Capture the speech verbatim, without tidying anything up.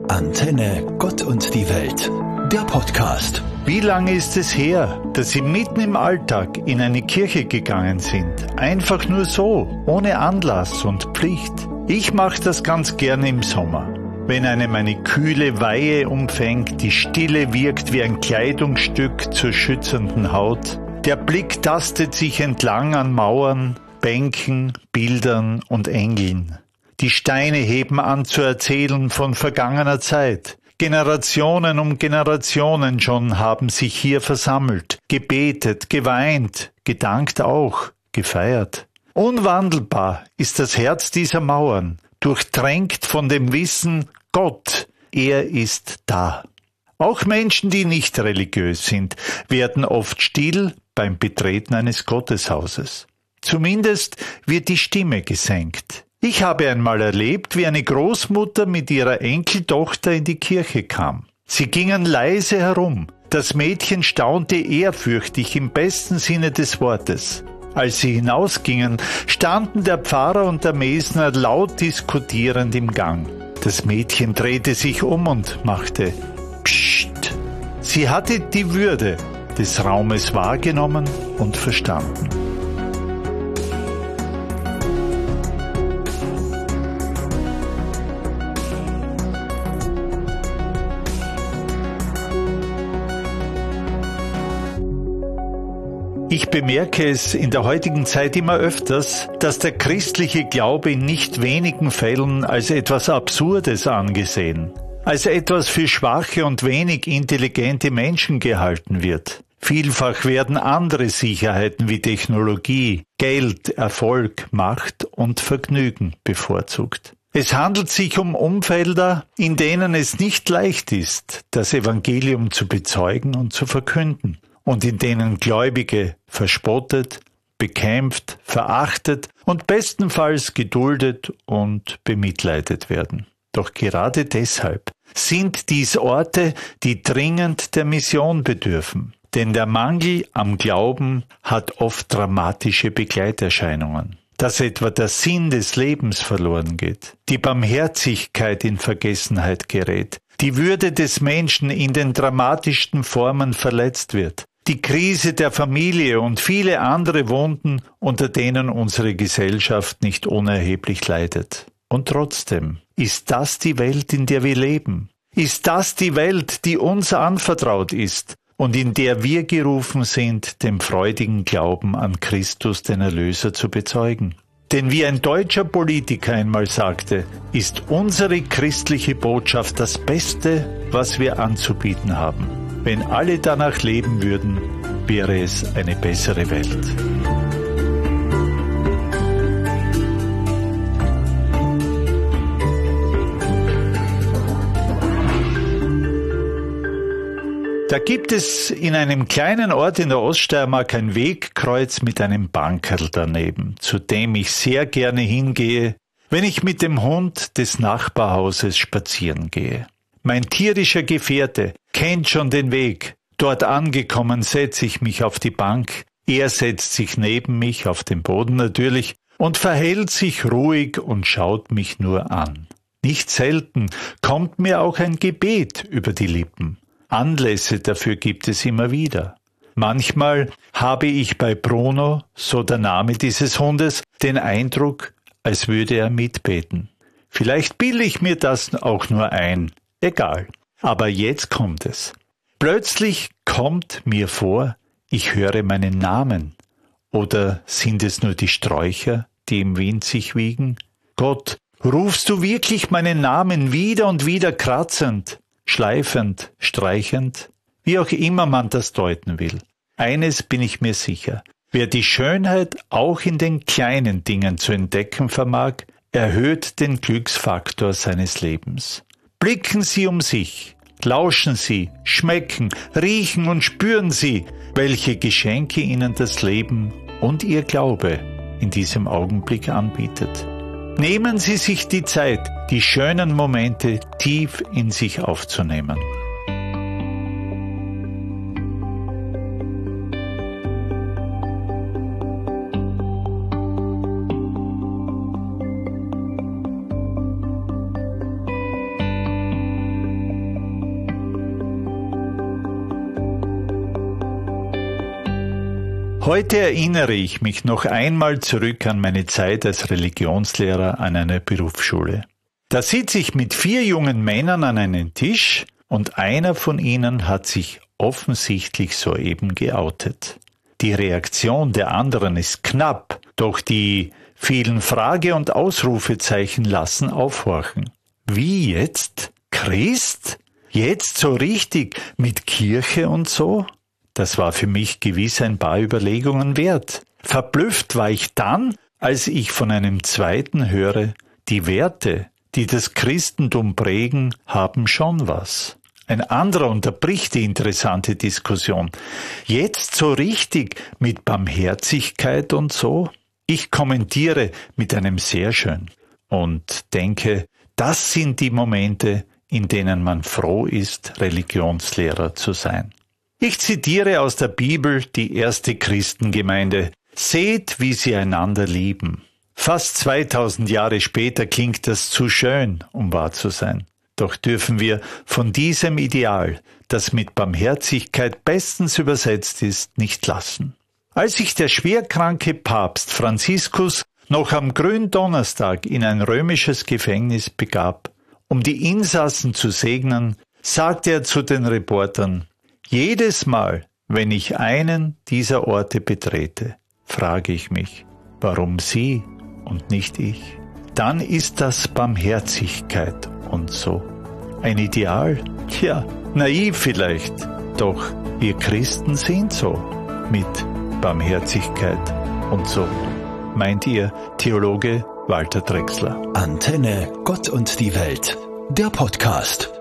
Antenne Gott und die Welt, der Podcast. Wie lange ist es her, dass Sie mitten im Alltag in eine Kirche gegangen sind? Einfach nur so, ohne Anlass und Pflicht. Ich mache das ganz gerne im Sommer. Wenn einem eine kühle Weihe umfängt, die Stille wirkt wie ein Kleidungsstück zur schützenden Haut. Der Blick tastet sich entlang an Mauern, Bänken, Bildern und Engeln. Die Steine heben an zu erzählen von vergangener Zeit. Generationen um Generationen schon haben sich hier versammelt, gebetet, geweint, gedankt auch, gefeiert. Unwandelbar ist das Herz dieser Mauern, durchtränkt von dem Wissen, Gott, er ist da. Auch Menschen, die nicht religiös sind, werden oft still beim Betreten eines Gotteshauses. Zumindest wird die Stimme gesenkt. Ich habe einmal erlebt, wie eine Großmutter mit ihrer Enkeltochter in die Kirche kam. Sie gingen leise herum. Das Mädchen staunte ehrfürchtig im besten Sinne des Wortes. Als sie hinausgingen, standen der Pfarrer und der Mesner laut diskutierend im Gang. Das Mädchen drehte sich um und machte Psst. Sie hatte die Würde des Raumes wahrgenommen und verstanden. Ich bemerke es in der heutigen Zeit immer öfters, dass der christliche Glaube in nicht wenigen Fällen als etwas Absurdes angesehen, als etwas für schwache und wenig intelligente Menschen gehalten wird. Vielfach werden andere Sicherheiten wie Technologie, Geld, Erfolg, Macht und Vergnügen bevorzugt. Es handelt sich um Umfelder, in denen es nicht leicht ist, das Evangelium zu bezeugen und zu verkünden. Und in denen Gläubige verspottet, bekämpft, verachtet und bestenfalls geduldet und bemitleidet werden. Doch gerade deshalb sind dies Orte, die dringend der Mission bedürfen. Denn der Mangel am Glauben hat oft dramatische Begleiterscheinungen. Dass etwa der Sinn des Lebens verloren geht, die Barmherzigkeit in Vergessenheit gerät, die Würde des Menschen in den dramatischsten Formen verletzt wird, die Krise der Familie und viele andere Wunden, unter denen unsere Gesellschaft nicht unerheblich leidet. Und trotzdem, ist das die Welt, in der wir leben? Ist das die Welt, die uns anvertraut ist und in der wir gerufen sind, den freudigen Glauben an Christus, den Erlöser, zu bezeugen? Denn wie ein deutscher Politiker einmal sagte, ist unsere christliche Botschaft das Beste, was wir anzubieten haben. Wenn alle danach leben würden, wäre es eine bessere Welt. Da gibt es in einem kleinen Ort in der Oststeiermark ein Wegkreuz mit einem Bankerl daneben, zu dem ich sehr gerne hingehe, wenn ich mit dem Hund des Nachbarhauses spazieren gehe. Mein tierischer Gefährte kennt schon den Weg. Dort angekommen setze ich mich auf die Bank. Er setzt sich neben mich, auf den Boden natürlich, und verhält sich ruhig und schaut mich nur an. Nicht selten kommt mir auch ein Gebet über die Lippen. Anlässe dafür gibt es immer wieder. Manchmal habe ich bei Bruno, so der Name dieses Hundes, den Eindruck, als würde er mitbeten. Vielleicht bilde ich mir das auch nur ein. Egal. Aber jetzt kommt es. Plötzlich kommt mir vor, ich höre meinen Namen. Oder sind es nur die Sträucher, die im Wind sich wiegen? Gott, rufst du wirklich meinen Namen wieder und wieder kratzend, schleifend, streichend? Wie auch immer man das deuten will. Eines bin ich mir sicher. Wer die Schönheit auch in den kleinen Dingen zu entdecken vermag, erhöht den Glücksfaktor seines Lebens. Blicken Sie um sich, lauschen Sie, schmecken, riechen und spüren Sie, welche Geschenke Ihnen das Leben und Ihr Glaube in diesem Augenblick anbietet. Nehmen Sie sich die Zeit, die schönen Momente tief in sich aufzunehmen. Heute erinnere ich mich noch einmal zurück an meine Zeit als Religionslehrer an einer Berufsschule. Da sitze ich mit vier jungen Männern an einem Tisch und einer von ihnen hat sich offensichtlich soeben geoutet. Die Reaktion der anderen ist knapp, doch die vielen Frage- und Ausrufezeichen lassen aufhorchen. Wie jetzt? Christ? Jetzt so richtig mit Kirche und so? Das war für mich gewiss ein paar Überlegungen wert. Verblüfft war ich dann, als ich von einem zweiten höre, die Werte, die das Christentum prägen, haben schon was. Ein anderer unterbricht die interessante Diskussion. Jetzt so richtig mit Barmherzigkeit und so? Ich kommentiere mit einem sehr schön und denke, das sind die Momente, in denen man froh ist, Religionslehrer zu sein. Ich zitiere aus der Bibel die erste Christengemeinde. Seht, wie sie einander lieben. Fast zweitausend Jahre später klingt das zu schön, um wahr zu sein. Doch dürfen wir von diesem Ideal, das mit Barmherzigkeit bestens übersetzt ist, nicht lassen. Als sich der schwerkranke Papst Franziskus noch am Gründonnerstag in ein römisches Gefängnis begab, um die Insassen zu segnen, sagte er zu den Reportern, jedes Mal, wenn ich einen dieser Orte betrete, frage ich mich, warum Sie und nicht ich? Dann ist das Barmherzigkeit und so. Ein Ideal? Tja, naiv vielleicht. Doch wir Christen sind so. Mit Barmherzigkeit und so. Meint Ihr Theologe Walter Drechsler. Antenne Gott und die Welt. Der Podcast.